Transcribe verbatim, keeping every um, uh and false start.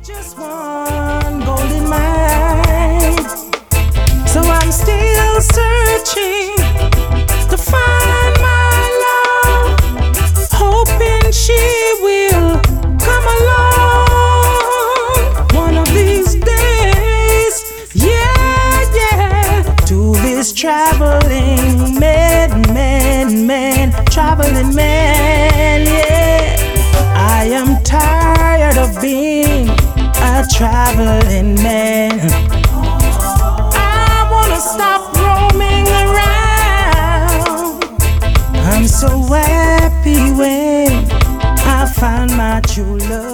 Just one golden mine. So I'm still searching to find my love, hoping she will come along one of these days. Yeah, yeah. To this traveling man, man, man, traveling man, yeah. I am tired of being a traveling man. I wanna stop roaming around. I'm so happy when I find my true love.